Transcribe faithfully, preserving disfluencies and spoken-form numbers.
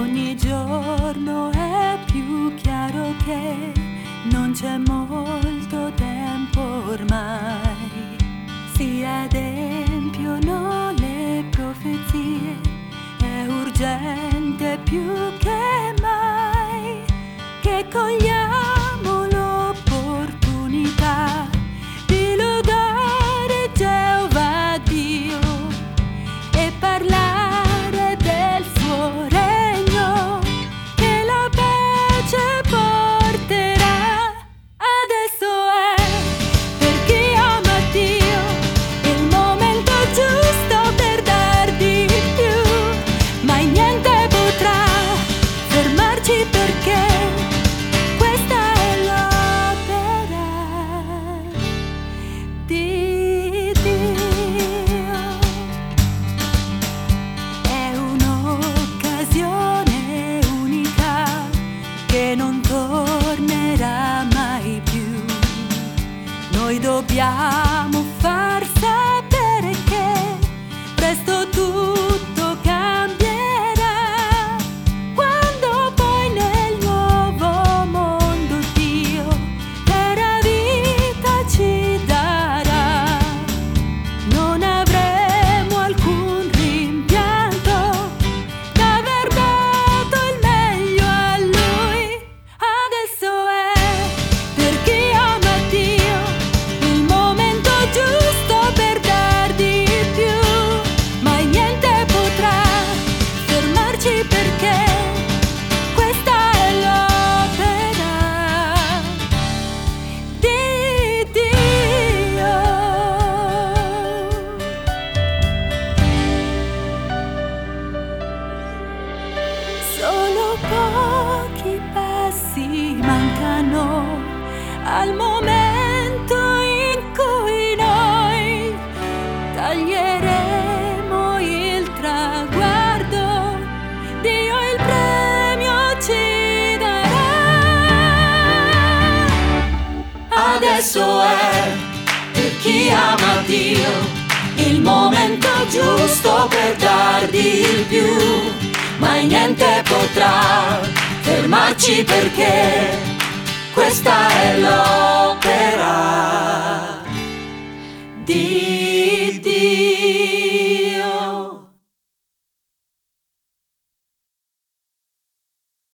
Ogni giorno è più chiaro che non c'è molto tempo ormai. Si adempiono le profezie, è urgente più che mai che cogliamo l'opportunità di lodare Geova Dio e parlare del suo regno che la pace porterà. Adesso è per chi ama Dio il momento giusto per dar di più, mai niente potrà fermarci perché questa è l'opera di Dio. È un'occasione unica che non tornerà mai più. Noi dobbiamo far sapere che presto tutto cambierà, quando poi nel nuovo mondo Dio vera vita ci darà. Non avremo alcun rimpianto d'aver dato il meglio a Lui. Adesso è per chi ama Dio il momento giusto per dar di più, mai niente potrà fermarci perché questa è l'opera di Dio. Solo pochi passi mancano al momento in cui noi taglieremo il traguardo, Dio il premio ci darà. Adesso è per chi ama Dio il momento giusto per dargli il più, mai niente potrà fermarci perché questa è l'opera